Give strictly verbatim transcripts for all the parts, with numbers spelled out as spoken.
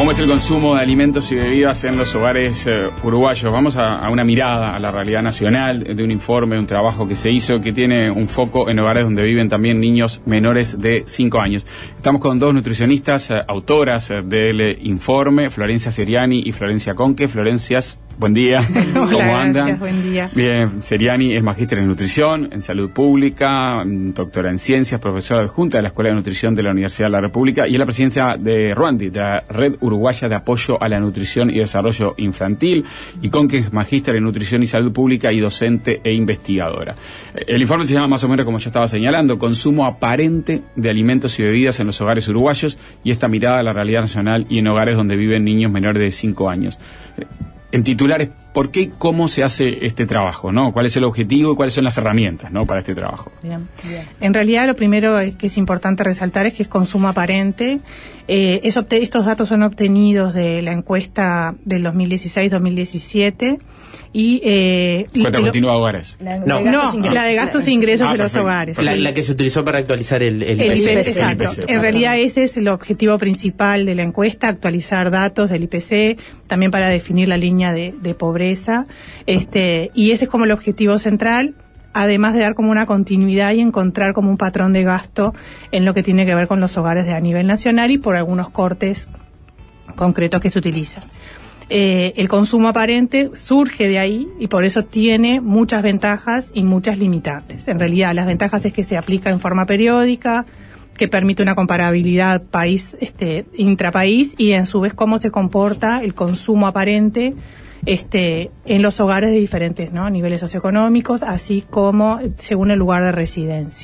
¿Cómo es el consumo de alimentos y bebidas en los hogares eh, uruguayos? Vamos a, a una mirada a la realidad nacional de un informe, de un trabajo que se hizo que tiene un foco en hogares donde viven también niños menores de cinco años. Estamos con dos nutricionistas, eh, autoras eh, del eh, informe, Florencia Seriani y Florencia Conque. Florencias, buen día. ¿Cómo Hola, andan? Gracias, buen día. Bien, Seriani es magíster en nutrición, en salud pública, doctora en ciencias, profesora adjunta de la Escuela de Nutrición de la Universidad de la República y es la presidencia de RUANDI, de la Red Uruguaya de Apoyo a la Nutrición y Desarrollo Infantil, y Conque es magíster en nutrición y salud pública y docente e investigadora. El informe se llama más o menos como ya estaba señalando, consumo aparente de alimentos y bebidas en los hogares uruguayos, y esta mirada a la realidad nacional y en hogares donde viven niños menores de cinco años. En titulares, ¿por qué y cómo se hace este trabajo, ¿no? ¿Cuál es el objetivo y cuáles son las herramientas, ¿no?, para este trabajo? Bien. Bien. En realidad, lo primero es que es importante resaltar es que es consumo aparente. Eh, es obte- estos datos son obtenidos de la encuesta del dos mil dieciséis dos mil diecisiete y eh, ¿Cuenta lo, continua de hogares? La, no, no la de gastos e ingresos ah, de los hogares. La, la que se utilizó para actualizar el, el, el I P C. Exacto. El I P C. En realidad ese es el objetivo principal de la encuesta, actualizar datos del I P C, también para definir la línea de, de pobreza. Este, y ese es como el objetivo central, además de dar como una continuidad y encontrar como un patrón de gasto en lo que tiene que ver con los hogares de a nivel nacional y por algunos cortes concretos que se utilizan. Eh, el consumo aparente surge de ahí y por eso tiene muchas ventajas y muchas limitantes. En realidad, las ventajas es que se aplica en forma periódica, que permite una comparabilidad país, este, intrapaís, y en su vez cómo se comporta el consumo aparente este, en los hogares de diferentes, ¿no?, niveles socioeconómicos, así como según el lugar de residencia.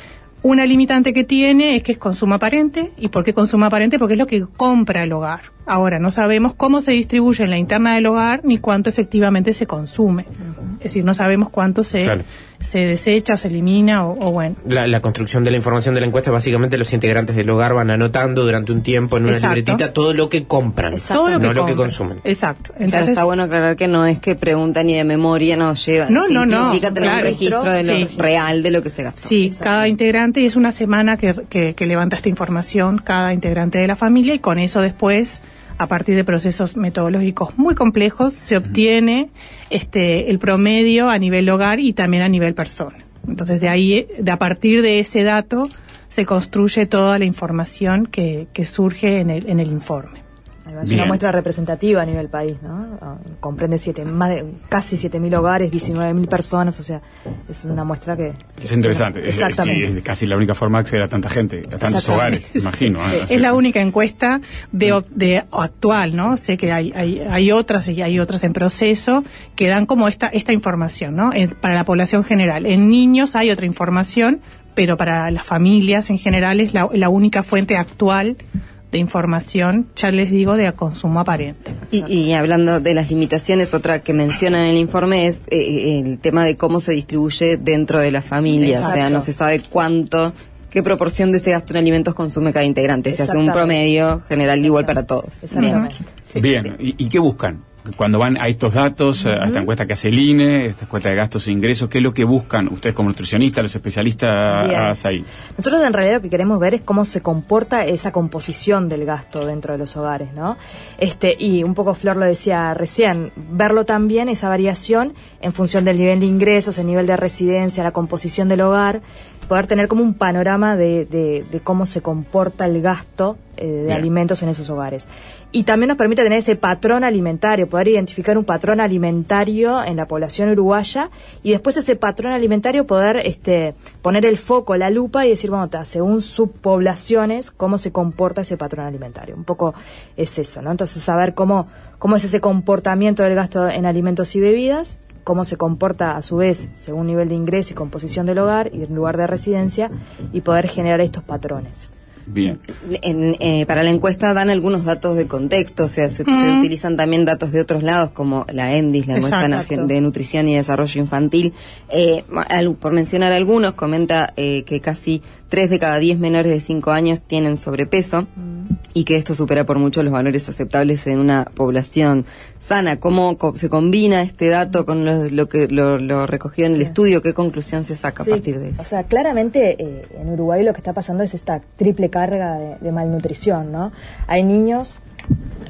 Una limitante que tiene es que es consumo aparente. ¿Y por qué consumo aparente? Porque es lo que compra el hogar. Ahora, no sabemos cómo se distribuye en la interna del hogar ni cuánto efectivamente se consume. Uh-huh. Es decir, no sabemos cuánto se, claro. se desecha o se elimina o, o bueno. La, la construcción de la información de la encuesta, básicamente los integrantes del hogar van anotando durante un tiempo en una Exacto. libretita todo lo que compran, todo lo que no compran. lo que consumen. Exacto. Entonces, claro, está bueno aclarar que no es que preguntan ni de memoria, no lleva. No, no, no. Implica tener claro, un registro de lo sí. real de lo que se gastó. Sí, cada integrante, y es una semana que, que, que levanta esta información cada integrante de la familia, y con eso después, a partir de procesos metodológicos muy complejos, se obtiene este el promedio a nivel hogar y también a nivel persona. Entonces, de ahí, de a partir de ese dato, se construye toda la información que, que surge en el, en el informe. Es una muestra representativa a nivel país, ¿no? Comprende siete, más de casi siete mil hogares, diecinueve mil personas, o sea, es una muestra que... Es interesante, bueno, es, exactamente. Sí, es casi la única forma de acceder a tanta gente, a tantos hogares, imagino. Sí, ¿eh? Es la única encuesta de, de actual, ¿no? Sé que hay, hay, hay otras y hay otras en proceso que dan como esta, esta información, ¿no? En, para la población general. En niños hay otra información, pero para las familias en general es la, la única fuente actual de información, ya les digo, de consumo aparente. Y, y hablando de las limitaciones, otra que mencionan en el informe es eh, el tema de cómo se distribuye dentro de la familia. Exacto. O sea, no se sabe cuánto, qué proporción de ese gasto en alimentos consume cada integrante. Se hace un promedio general igual para todos. Exactamente. Bien, Bien. ¿Y, ¿y qué buscan? Cuando van a estos datos, uh-huh. a esta encuesta que hace el I N E, esta encuesta de gastos e ingresos, ¿qué es lo que buscan ustedes como nutricionistas, los especialistas ahí? Nosotros en realidad lo que queremos ver es cómo se comporta esa composición del gasto dentro de los hogares, ¿no? Este, y un poco Flor lo decía recién, verlo también, esa variación en función del nivel de ingresos, el nivel de residencia, la composición del hogar, poder tener como un panorama de, de, de cómo se comporta el gasto eh, de Bien. alimentos en esos hogares. Y también nos permite tener ese patrón alimentario, poder identificar un patrón alimentario en la población uruguaya y después ese patrón alimentario poder este, poner el foco, la lupa y decir, bueno, según subpoblaciones, cómo se comporta ese patrón alimentario. Un poco es eso, ¿no? Entonces, saber cómo, cómo es ese comportamiento del gasto en alimentos y bebidas, cómo se comporta a su vez según nivel de ingreso y composición del hogar y el lugar de residencia y poder generar estos patrones. Bien. En, eh, para la encuesta dan algunos datos de contexto, o sea, se, mm. se utilizan también datos de otros lados como la ENDIS, la Encuesta Nacional de Nutrición y Desarrollo Infantil. Eh, al, por mencionar algunos, comenta eh, que casi tres de cada diez menores de cinco años tienen sobrepeso mm. y que esto supera por mucho los valores aceptables en una población sana. ¿Cómo co- se combina este dato con lo, lo que lo, lo recogido en el sí. estudio? ¿Qué conclusión se saca sí. a partir de eso? O sea, claramente eh, en Uruguay lo que está pasando es esta triple carga de, de malnutrición, ¿no? Hay niños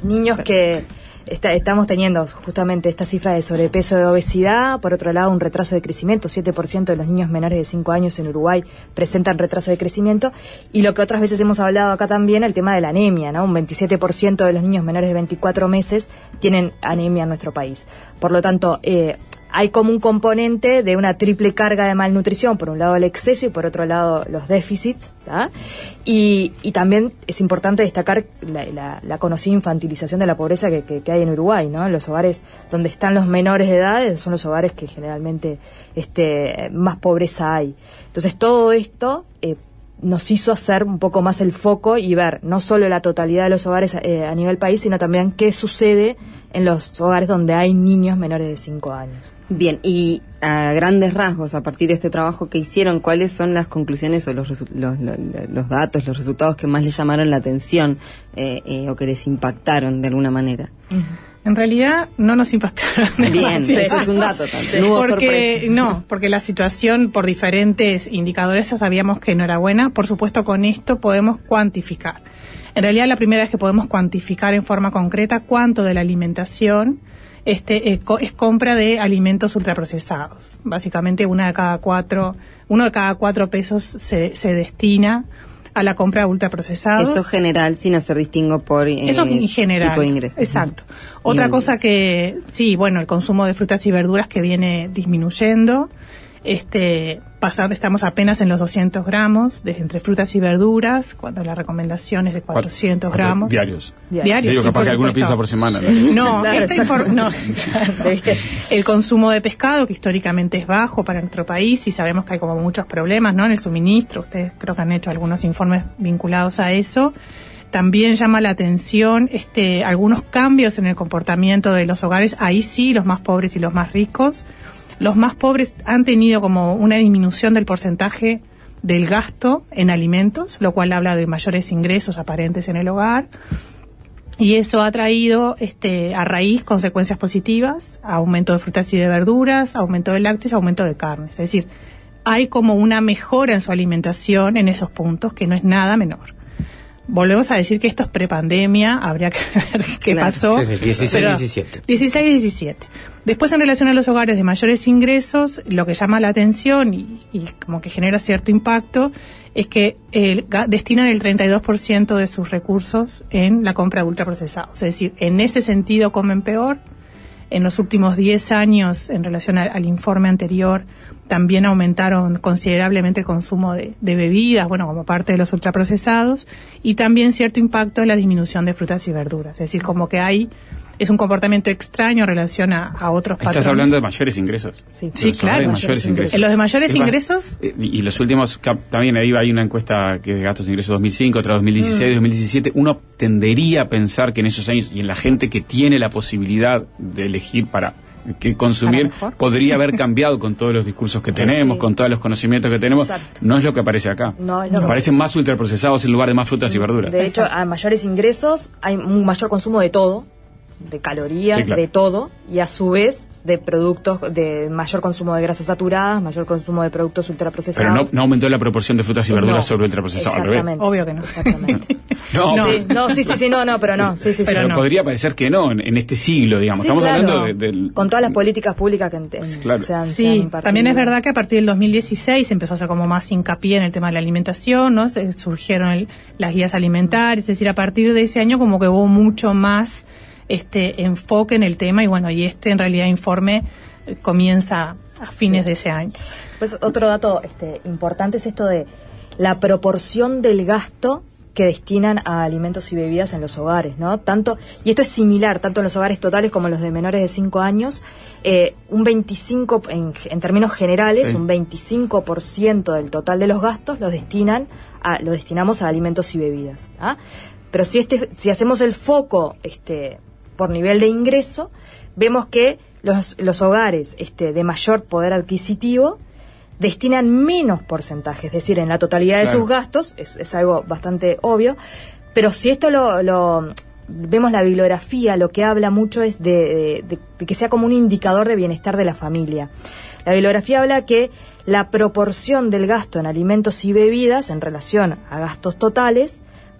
niños que está, estamos teniendo justamente esta cifra de sobrepeso y obesidad, por otro lado un retraso de crecimiento, siete por ciento de los niños menores de cinco años en Uruguay presentan retraso de crecimiento, y lo que otras veces hemos hablado acá también, el tema de la anemia, ¿no? Un veintisiete por ciento de los niños menores de veinticuatro meses tienen anemia en nuestro país. Por lo tanto, eh, hay como un componente de una triple carga de malnutrición, por un lado el exceso y por otro lado los déficits, ¿tá? Y, y también es importante destacar la, la, la conocida infantilización de la pobreza que, que, que hay en Uruguay, ¿no? Los hogares donde están los menores de edad son los hogares que generalmente este, más pobreza hay. Entonces todo esto eh, nos hizo hacer un poco más el foco y ver no solo la totalidad de los hogares eh, a nivel país, sino también qué sucede en los hogares donde hay niños menores de cinco años. Bien, y a grandes rasgos, a partir de este trabajo que hicieron, ¿cuáles son las conclusiones o los, resu- los, los, los datos, los resultados que más les llamaron la atención eh, eh, o que les impactaron de alguna manera? En realidad no nos impactaron. Bien, eso es un dato también. No hubo porque, sorpresa. No, porque la situación por diferentes indicadores ya sabíamos que no era buena. Por supuesto, con esto podemos cuantificar. En realidad, la primera vez que podemos cuantificar en forma concreta cuánto de la alimentación Este, eh, co- es compra de alimentos ultraprocesados. Básicamente una de cada cuatro, uno de cada cuatro pesos se, se destina a la compra de ultraprocesados. Eso general, sin hacer distingo por eh, Eso en general. tipo de ingresos. Exacto. Uh-huh. Otra Y cosa ingresos. que, sí, bueno, el consumo de frutas y verduras que viene disminuyendo. Este, pasar, estamos apenas en los doscientos gramos de entre frutas y verduras, cuando la recomendación es de cuatrocientos gramos. Diarios. Diarios. Digo, sí, capaz por que alguno supuesto. piensa por semana. ¿no? No, Claro, esta infor- no. El consumo de pescado, que históricamente es bajo para nuestro país, y sabemos que hay como muchos problemas, ¿no? En el suministro. Ustedes creo que han hecho algunos informes vinculados a eso. También llama la atención este, algunos cambios en el comportamiento de los hogares. Ahí sí, los más pobres y los más ricos. Los más pobres han tenido como una disminución del porcentaje del gasto en alimentos, lo cual habla de mayores ingresos aparentes en el hogar. Y eso ha traído este, a raíz consecuencias positivas, aumento de frutas y de verduras, aumento de lácteos y aumento de carnes. Es decir, hay como una mejora en su alimentación en esos puntos que no es nada menor. Volvemos a decir que esto es prepandemia, habría que ver qué Claro. pasó. Sí, sí, dieciséis, diecisiete. dieciséis, diecisiete. Después, en relación a los hogares de mayores ingresos, lo que llama la atención y, y como que genera cierto impacto es que eh, ga- destinan el treinta y dos por ciento de sus recursos en la compra de ultraprocesados. Es decir, en ese sentido comen peor. En los últimos diez años, en relación a, al informe anterior, también aumentaron considerablemente el consumo de, de bebidas, bueno, como parte de los ultraprocesados, y también cierto impacto en la disminución de frutas y verduras. Es decir, como que hay, es un comportamiento extraño en relación a, a otros patrones. Estás hablando de mayores ingresos. Sí. Sí, Los claro. hogares de mayores ingresos. En los de mayores Es más, ingresos, eh, Y los últimos, cap- también ahí hay una encuesta que es de gastos e ingresos dos mil cinco, otra dos mil dieciséis, dos mil diecisiete. Uno tendería a pensar que en esos años, y en la gente que tiene la posibilidad de elegir para que consumir, Para mejor. podría haber cambiado con todos los discursos que tenemos, Sí. con todos los conocimientos que tenemos. Exacto. No es lo que aparece acá. No es lo que Aparecen aparece. más ultraprocesados en lugar de más frutas y verduras. De hecho, a mayores ingresos hay un mayor consumo de todo, de calorías, Sí, claro. de todo, y a su vez de productos, de mayor consumo de grasas saturadas, mayor consumo de productos Pero ultraprocesados. no, no aumentó la proporción de frutas y verduras No, sobre ultraprocesados, al revés. exactamente, Obvio que no. Exactamente. No, No. Sí, no, sí, sí, sí, no, no, pero no, sí, sí, sí. pero Pero no. podría parecer que no, en, en este siglo, digamos. Sí, Estamos claro. hablando de, del... Con todas las políticas públicas que en, en- Claro. se han, se han sí, impartido. también es verdad que a partir del dos mil dieciséis empezó a hacer como más hincapié en el tema de la alimentación, ¿no? Se- surgieron el- las guías alimentarias, es decir, a partir de ese año como que hubo mucho más este enfoque en el tema, y bueno, y este en realidad informe eh, comienza a fines de ese año. Pues otro dato este, importante es esto de la proporción del gasto que destinan a alimentos y bebidas en los hogares, ¿no? Tanto, y esto es similar, tanto en los hogares totales como en los de menores de cinco años, eh, un veinticinco, en, en términos generales, Sí. un veinticinco por ciento del total de los gastos los destinan a, lo destinamos a alimentos y bebidas, ¿ah? Pero si este, si hacemos el foco, este, por nivel de ingreso, vemos que los, los hogares este, de mayor poder adquisitivo destinan menos porcentaje, es decir, en la totalidad de Claro. sus gastos, es, es algo bastante obvio, pero si esto lo, lo vemos la bibliografía, lo que habla mucho es de, de, de que sea como un indicador de bienestar de la familia. La bibliografía habla que la proporción del gasto en alimentos y bebidas en relación a gastos totales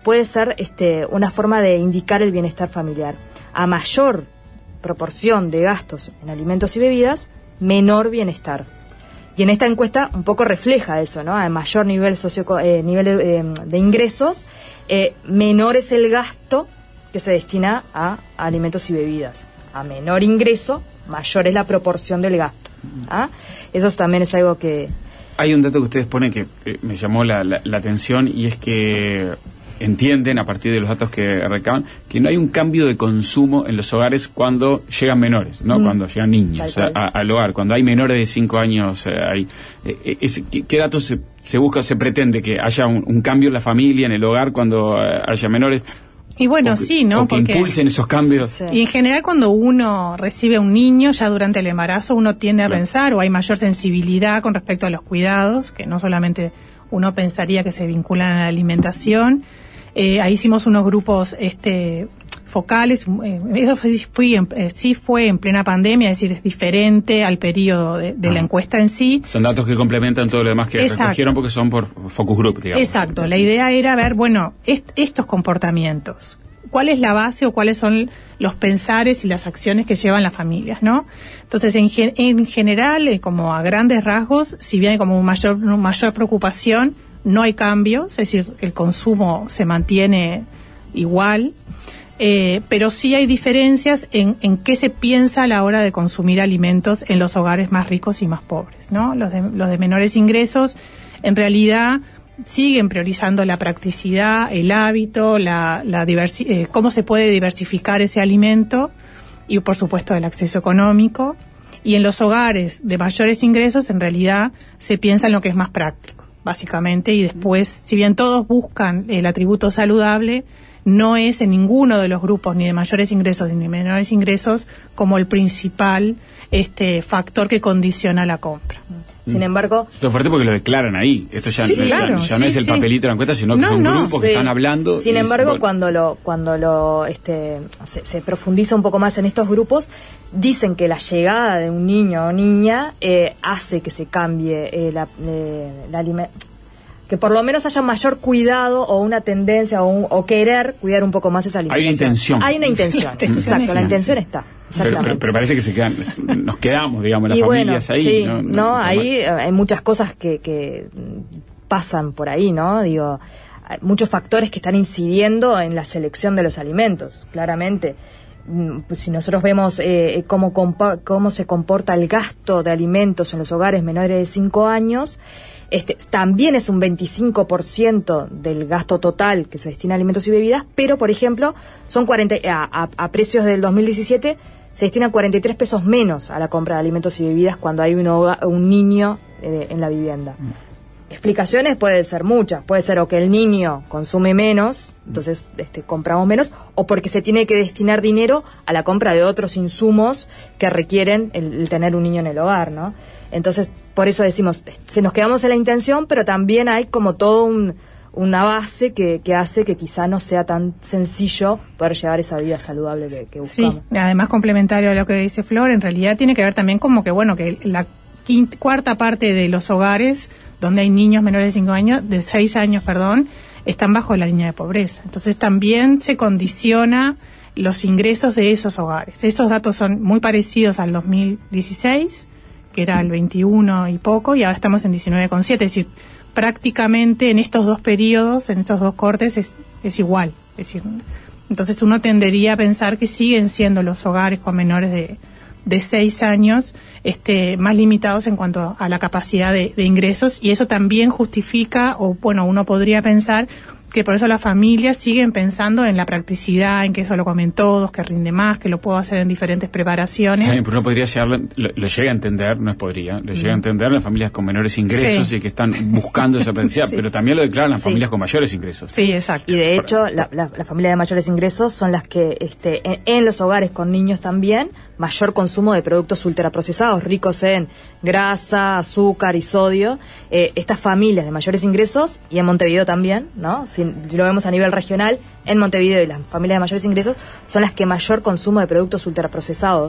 puede ser este, una forma de indicar el bienestar familiar. A mayor proporción de gastos en alimentos y bebidas, menor bienestar. Y en esta encuesta un poco refleja eso, ¿no? A mayor nivel socio eh, nivel de, eh, de ingresos, eh, menor es el gasto que se destina a, a alimentos y bebidas. A menor ingreso, mayor es la proporción del gasto. ¿Ah? Eso también es algo que... Hay un dato que ustedes ponen que eh, me llamó la, la, la atención, y es que entienden, a partir de los datos que recaban, que no hay un cambio de consumo en los hogares cuando llegan menores, ¿no? Mm. Cuando llegan niños a, a, al hogar, cuando hay menores de cinco años. Eh, hay, eh, es, ¿qué, ¿Qué datos se, se busca, se pretende que haya un, un cambio en la familia, en el hogar, cuando eh, haya menores? Y bueno, o sí, ¿no? O que Porque impulsen esos cambios. Sí. Y en general, cuando uno recibe un niño, ya durante el embarazo, uno tiende a claro. pensar, o hay mayor sensibilidad con respecto a los cuidados, que no solamente uno pensaría que se vinculan a la alimentación. Eh, ahí hicimos unos grupos este focales, eh, eso fue, fui en, eh, sí fue en plena pandemia, es decir, es diferente al periodo de, de ah. la encuesta en sí. Son datos que complementan todo lo demás que Exacto. recogieron, porque son por focus group, digamos. Exacto, la idea era ver, bueno, est- estos comportamientos, cuál es la base o cuáles son los pensares y las acciones que llevan las familias, ¿no? Entonces, en, gen- en general, eh, como a grandes rasgos, si bien hay como mayor, mayor preocupación, no hay cambios, es decir, el consumo se mantiene igual, eh, pero sí hay diferencias en, en qué se piensa a la hora de consumir alimentos en los hogares más ricos y más pobres, ¿no? Los de, los de menores ingresos, en realidad, siguen priorizando la practicidad, el hábito, la, la diversi- eh, cómo se puede diversificar ese alimento y, por supuesto, el acceso económico. Y en los hogares de mayores ingresos, en realidad, se piensa en lo que es más práctico, básicamente, y después, si bien todos buscan el atributo saludable, no es en ninguno de los grupos, ni de mayores ingresos ni de menores ingresos, como el principal este factor que condiciona la compra. Sin embargo... Esto es fuerte porque lo declaran ahí. Esto ya, sí, no, claro, ya, ya sí, no es el sí. papelito de la encuesta, sino que no, son no, grupos sí. que están hablando. Sin embargo, es, bueno. cuando lo cuando lo este se, se profundiza un poco más en estos grupos, dicen que la llegada de un niño o niña eh, hace que se cambie eh, la, eh, la aliment- que por lo menos haya mayor cuidado o una tendencia o, un, o querer cuidar un poco más esa alimentación. Hay una intención. Hay una intención, exacto, la intención está. Pero, pero, pero parece que se quedan, nos quedamos, digamos, las y familias bueno, ahí. Sí, no, no, no, ahí no hay muchas cosas que, que pasan por ahí, ¿no? Digo, hay muchos factores que están incidiendo en la selección de los alimentos, claramente. Si nosotros vemos eh, cómo, compa- cómo se comporta el gasto de alimentos en los hogares menores de cinco años, este, también es un veinticinco por ciento del gasto total que se destina a alimentos y bebidas, pero, por ejemplo, son cuarenta a, a, a precios del dos mil diecisiete se destinan cuarenta y tres pesos menos a la compra de alimentos y bebidas cuando hay un, hogar, un niño eh, en la vivienda. Mm. Explicaciones pueden ser muchas, puede ser o que el niño consume menos, entonces este, compramos menos, o porque se tiene que destinar dinero a la compra de otros insumos que requieren el, el tener un niño en el hogar, ¿no? Entonces, por eso decimos, se nos quedamos en la intención, pero también hay como todo un, una base que, que hace que quizá no sea tan sencillo poder llevar esa vida saludable que, que buscamos. Sí, además complementario a lo que dice Flor, en realidad tiene que ver también como que, bueno, que la quinta, cuarta parte de los hogares donde hay niños menores de cinco años, de seis años, perdón, están bajo la línea de pobreza. Entonces también se condiciona los ingresos de esos hogares. Esos datos son muy parecidos al dos mil dieciséis, que era el veintiuno y poco, y ahora estamos en diecinueve coma siete. Es decir, prácticamente en estos dos periodos, en estos dos cortes, es, es igual. Es decir, entonces uno tendería a pensar que siguen siendo los hogares con menores de de seis años este, más limitados en cuanto a la capacidad de, de ingresos, y eso también justifica, o bueno, uno podría pensar que por eso las familias siguen pensando en la practicidad, en que eso lo comen todos, que rinde más, que lo puedo hacer en diferentes preparaciones. Ay, pero uno podría llegarlo, lo, lo llega a entender, no es podría, lo llega a entender las familias con menores ingresos, sí, y que están buscando esa practicidad, sí, pero también lo declaran las sí. familias con mayores ingresos. Sí, exacto. Y de hecho, la, la, la familia de mayores ingresos son las que este, en, en los hogares con niños también, mayor consumo de productos ultraprocesados, ricos en grasa, azúcar y sodio. Eh, estas familias de mayores ingresos, y en Montevideo también, ¿no? Si lo vemos a nivel regional, en Montevideo y las familias de mayores ingresos son las que mayor consumo de productos ultraprocesados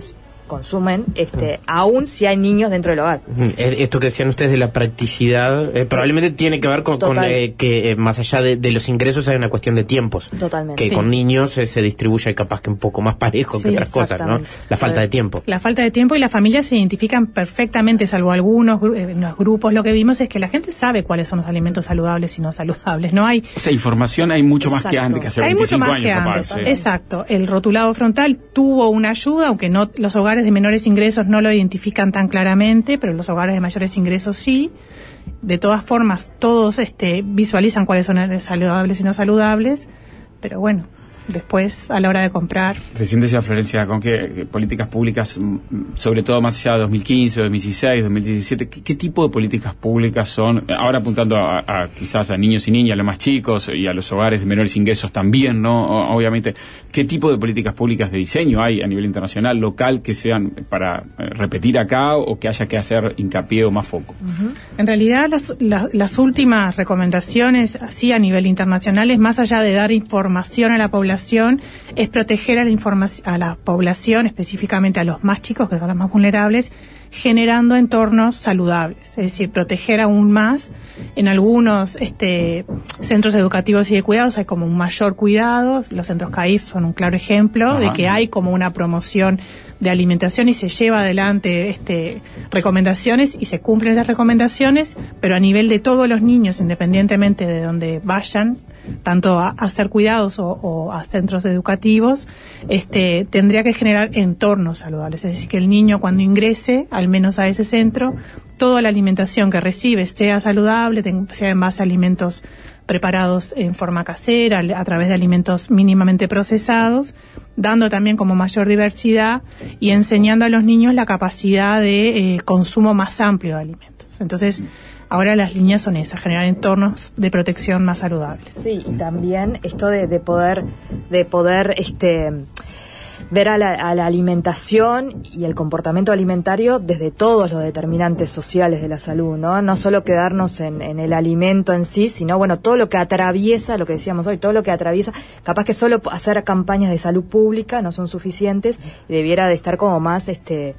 consumen, este, aún si hay niños dentro del hogar. Esto que decían ustedes de la practicidad, eh, probablemente tiene que ver con, con eh, que eh, más allá de, de los ingresos hay una cuestión de tiempos. Totalmente. Que sí. con niños eh, se distribuye capaz que un poco más parejo sí, que otras cosas, ¿no? La falta de tiempo. La falta de tiempo y las familias se identifican perfectamente, salvo algunos eh, los grupos. Lo que vimos es que la gente sabe cuáles son los alimentos saludables y no saludables. No hay... O sea, información hay mucho Exacto. más que antes, que hace hay veinticinco mucho más años que capaz. antes. Sí. Exacto. El rotulado frontal tuvo una ayuda, aunque no los hogares de menores ingresos no lo identifican tan claramente, pero los hogares de mayores ingresos sí. De todas formas, todos este, visualizan cuáles son saludables y no saludables, pero bueno, después a la hora de comprar. Recién decía Florencia con que, que políticas públicas, sobre todo más allá de dos mil quince, dos mil dieciséis, dos mil diecisiete, ¿qué, qué tipo de políticas públicas son? Ahora apuntando a, a quizás a niños y niñas, a los más chicos y a los hogares de menores ingresos también, ¿no? Obviamente, ¿qué tipo de políticas públicas de diseño hay a nivel internacional, local, que sean para repetir acá o que haya que hacer hincapié o más foco? Uh-huh. En realidad, las, las, las últimas recomendaciones, así a nivel internacional, es más allá de dar información a la población, es proteger a la información a la población, específicamente a los más chicos, que son los más vulnerables, generando entornos saludables, es decir, proteger aún más. En algunos este, centros educativos y de cuidados hay como un mayor cuidado, los centros C A I F son un claro ejemplo. Ajá. De que hay como una promoción de alimentación y se lleva adelante este, recomendaciones y se cumplen esas recomendaciones, pero a nivel de todos los niños, independientemente de donde vayan, tanto a, a ser cuidados o, o a centros educativos, este, tendría que generar entornos saludables. Es decir, que el niño cuando ingrese, al menos a ese centro, toda la alimentación que recibe sea saludable, sea en base a alimentos preparados en forma casera, a través de alimentos mínimamente procesados, dando también como mayor diversidad y enseñando a los niños la capacidad de eh, consumo más amplio de alimentos. Entonces, ahora las líneas son esas, generar entornos de protección más saludables. Sí, y también esto de, de poder, de poder este, ver a la, a la alimentación y el comportamiento alimentario desde todos los determinantes sociales de la salud, ¿no? No solo quedarnos en, en el alimento en sí, sino, bueno, todo lo que atraviesa, lo que decíamos hoy, todo lo que atraviesa, capaz que solo hacer campañas de salud pública no son suficientes y debiera de estar como más, este...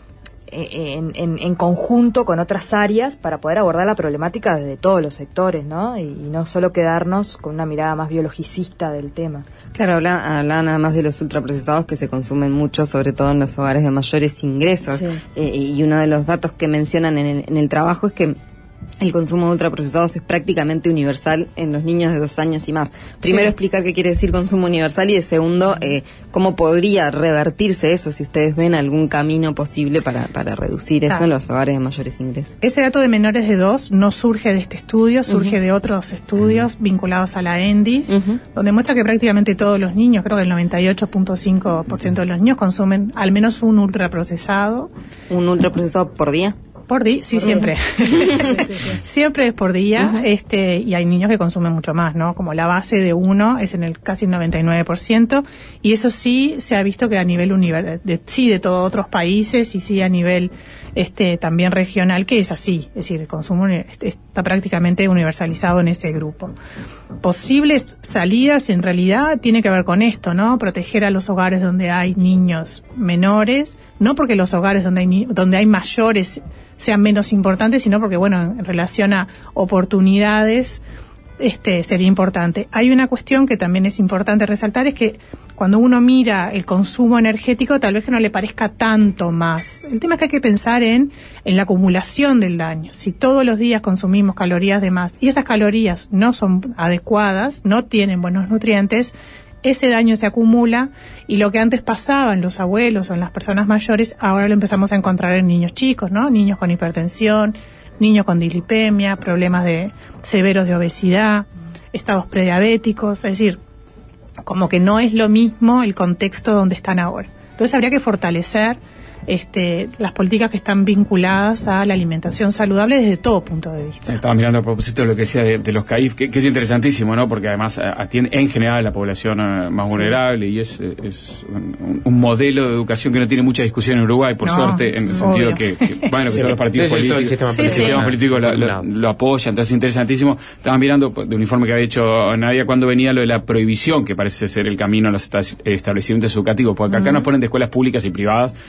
En, en, en conjunto con otras áreas para poder abordar la problemática desde todos los sectores, ¿no? Y, y no solo quedarnos con una mirada más biologicista del tema. Claro, habla, habla nada más de los ultraprocesados que se consumen mucho, sobre todo en los hogares de mayores ingresos. Sí. Eh, y uno de los datos que mencionan en el, en el trabajo es que el consumo de ultraprocesados es prácticamente universal en los niños de dos años y más. Primero, sí. Explicar qué quiere decir consumo universal y de segundo, eh, cómo podría revertirse eso, si ustedes ven algún camino posible para, para reducir eso ah. en los hogares de mayores ingresos. Ese dato de menores de dos no surge de este estudio, surge uh-huh. de otros estudios uh-huh. vinculados a la ENDIS, uh-huh. donde muestra que prácticamente todos los niños, creo que el noventa y ocho punto cinco por ciento de los niños consumen al menos un ultraprocesado. ¿Un ultraprocesado por día? Por día, sí, por siempre. Día. Siempre es por día, uh-huh. este, y hay niños que consumen mucho más, ¿no? Como la base de uno es en el casi el noventa y nueve por ciento, y eso sí se ha visto que a nivel universal, de, sí de todos otros países, y sí a nivel este también regional, que es así, es decir, el consumo está prácticamente universalizado en ese grupo. Posibles salidas, en realidad, tiene que ver con esto, ¿no? Proteger a los hogares donde hay niños menores, no porque los hogares donde hay, donde hay mayores sean menos importantes, sino porque, bueno, en relación a oportunidades, este sería importante. Hay una cuestión que también es importante resaltar, es que cuando uno mira el consumo energético, tal vez que no le parezca tanto más. El tema es que hay que pensar en, en la acumulación del daño. Si todos los días consumimos calorías de más y esas calorías no son adecuadas, no tienen buenos nutrientes, ese daño se acumula y lo que antes pasaba en los abuelos o en las personas mayores, ahora lo empezamos a encontrar en niños chicos, ¿no? Niños con hipertensión, niños con dislipemia, problemas de severos de obesidad, estados prediabéticos, es decir, como que no es lo mismo el contexto donde están ahora. Entonces habría que fortalecer este, las políticas que están vinculadas a la alimentación saludable desde todo punto de vista. Estaba mirando a propósito de lo que decía de, de los C A I F, que, que es interesantísimo, ¿no? Porque además atiende en general a la población uh, más sí. vulnerable y es, es un, un modelo de educación que no tiene mucha discusión en Uruguay, por no, suerte, en el sentido que, que, bueno, que sí. todos los partidos sí, políticos, el sistema, sí, el sistema sí. político lo, lo, lo apoya, entonces es interesantísimo. Estaba mirando de un informe que había hecho Nadia cuando venía lo de la prohibición, que parece ser el camino a los establecimientos educativos, porque acá uh-huh. nos ponen de escuelas públicas y privadas, donde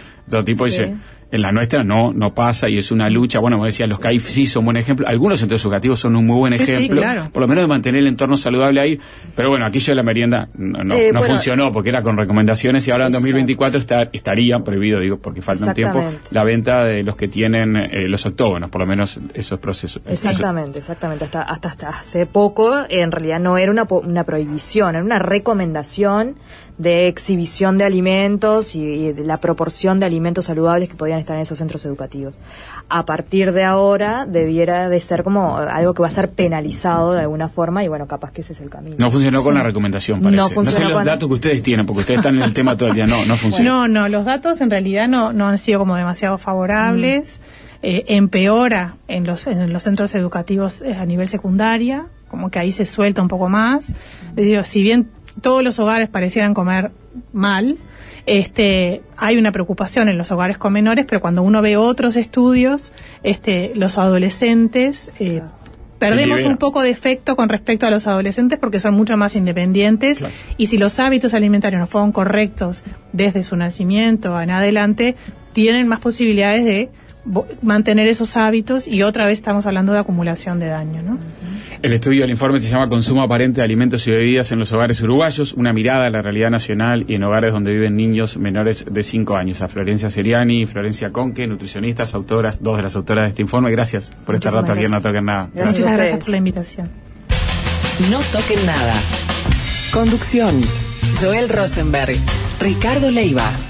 tipo Sí. dice, en la nuestra no no pasa y es una lucha. Bueno, como decía, los C A I F sí son buen ejemplo. Algunos centros educativos son un muy buen Sí, sí, ejemplo, claro. por lo menos de mantener el entorno saludable ahí. Pero bueno, aquello de la merienda no, no, Eh, no bueno, funcionó porque era con recomendaciones y ahora en dos mil veinticuatro está, estaría prohibido, digo, porque falta un tiempo, Exactamente. la venta de los que tienen eh, los octógonos, por lo menos esos procesos. Exactamente, exactamente. Hasta, hasta, hasta hace poco, en realidad no era una, po- una prohibición, era una recomendación de exhibición de alimentos y, y de la proporción de alimentos saludables que podían estar en esos centros educativos. A partir de ahora debiera de ser como algo que va a ser penalizado de alguna forma y bueno, capaz que ese es el camino. No funcionó con la recomendación, parece. No No, funcionó sé los con- datos que ustedes tienen, porque ustedes están en el tema todo el día. No, no funcionó. No, no, los datos en realidad no, no han sido como demasiado favorables. Eh, empeora en los, en los centros educativos eh, a nivel secundaria, como que ahí se suelta un poco más. Eh, digo, si bien todos los hogares parecieran comer mal, este, hay una preocupación en los hogares con menores, pero cuando uno ve otros estudios, este, los adolescentes eh, perdemos libera. un poco de efecto con respecto a los adolescentes porque son mucho más independientes, Claro. y si los hábitos alimentarios no fueron correctos desde su nacimiento en adelante, tienen más posibilidades de bo- mantener esos hábitos, y otra vez estamos hablando de acumulación de daño, ¿no? El estudio del informe se llama Consumo aparente de alimentos y bebidas en los hogares uruguayos, una mirada a la realidad nacional y en hogares donde viven niños menores de cinco años. A Florencia Seriani y Florencia Conque, nutricionistas, autoras, dos de las autoras de este informe. Gracias por este Muchísimas rato aquí en No gracias. Toquen Nada. Gracias. Muchas a gracias ustedes. por la invitación. No toquen nada. Conducción: Joel Rosenberg, Ricardo Leiva.